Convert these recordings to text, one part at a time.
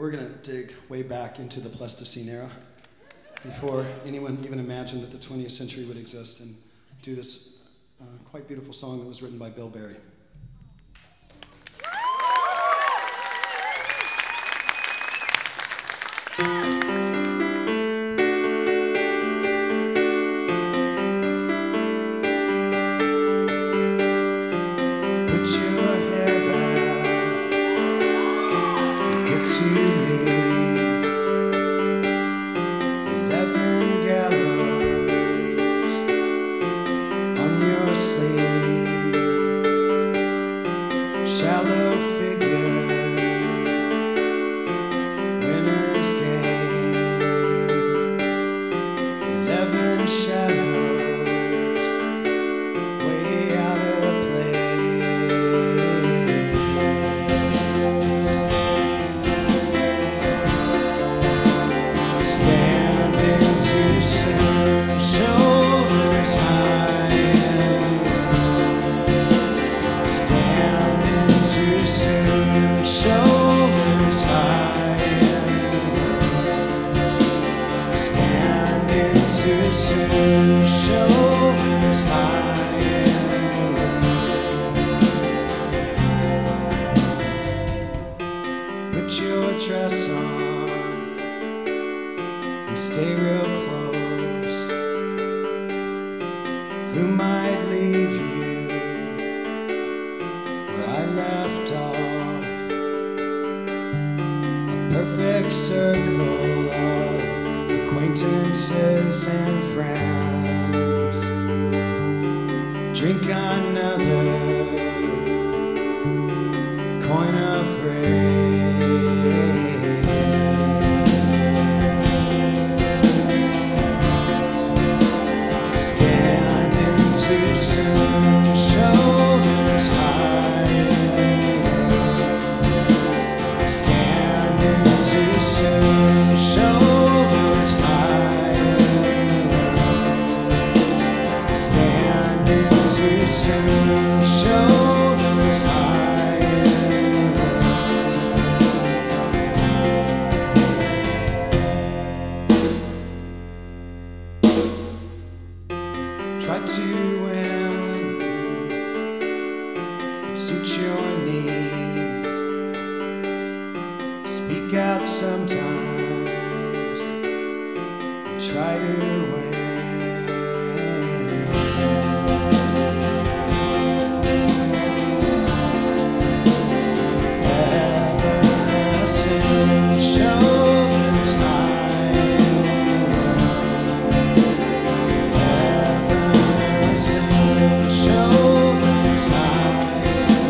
we're going to dig way back into the Pleistocene era before anyone even imagined that the 20th century would exist, and do this quite beautiful song that was written by Bill Berry. Shallow figure, winner's game, 11 shadows, way out of place. Standing too soon, shoulders high. Shoulders high, standing too soon. Shoulders high, put your dress on and stay real close. Who might leave you where I left off? Perfect circle of acquaintances and friends. Drink another coin of rain. Standing too soon, shoulders high. Standing too soon, shoulders high. Standing too soon, shoulders high. Try to win, but suit your needs. Speak out sometimes and try to win. Ever since shoulders high. Ever since shoulders high.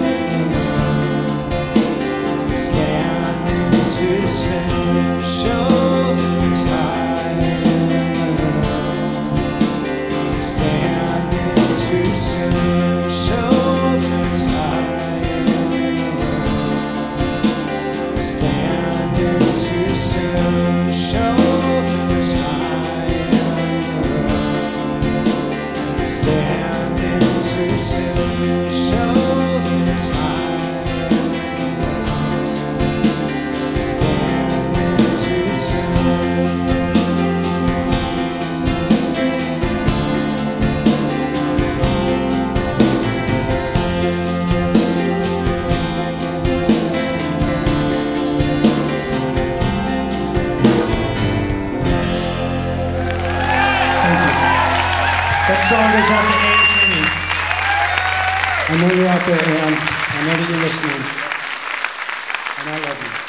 Standing too soon, shoulders high. Standing too soon, shoulders high. Standing too soon, shoulders high. Standing too soon, shoulders high. That song goes out to Ann Kenny. I know you're out there, Ann. I know that you're listening. And I love you.